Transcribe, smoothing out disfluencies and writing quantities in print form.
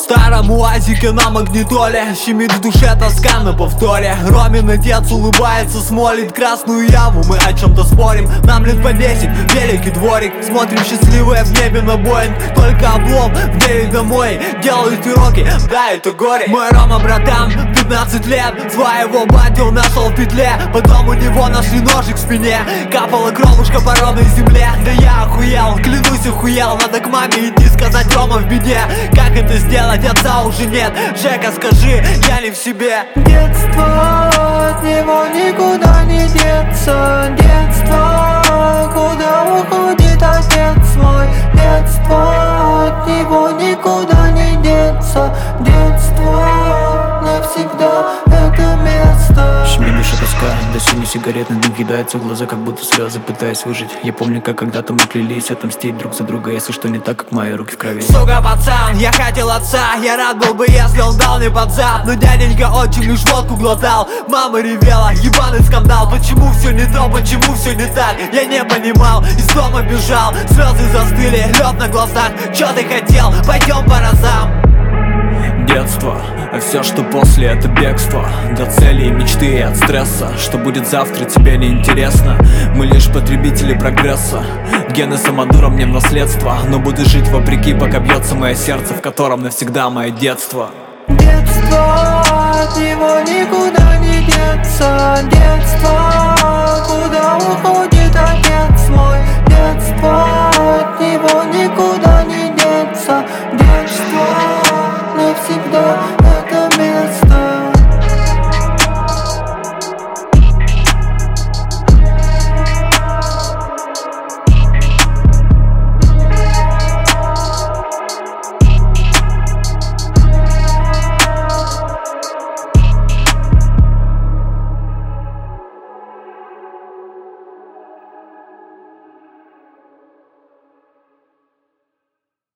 старом уазике на магнитоле щемит в душе тоска на повторе. Ромин отец улыбается, смолит красную яму. Мы о чем-то спорим, нам лет по 10, великий дворик. Смотрим счастливые в небе на Боинг. Только облом в 9 домой делают уроки, да, это горе. Мой Рома, братан, 15 лет. Своего батю нашел в петле. Потом у него нашли ножик в спине. Капала кровушка по ровной земле. Да я охуел, клянусь охуел. Надо к маме идти сказать: Рома в беде. Как это сделать, отца уже нет. Жека, скажи, я не в себе. Детство, от него никуда не деться. Детство, куда уходит отец мой. Детство, от него никуда не деться. Детство, навсегда это место. Щемит душа тоска, до синий сигаретный дым кидается в глаза, как будто слезы, пытаясь выжить. Я помню, как когда-то мы клялись отомстить друг за друга, если что не так, как мои руки в крови. Сука, пацан, я хотел отца. Я рад был бы, если он дал мне под зад. Но дяденька очень лишь водку глотал. Мама ревела, ебаный скандал. Почему все не то, почему все не так? Я не понимал, из дома бежал. Слезы застыли, лед на глазах. Чё ты хотел? Пойдем по разам. Детство, а все, что после, это бегство. До цели и мечты, от стресса. Что будет завтра, тебе не интересно. Мы лишь потребители прогресса. Гены самодура мне в наследство. Но буду жить вопреки, пока бьется мое сердце, в котором навсегда мое детство. Детство, от него никуда не деться. Детство,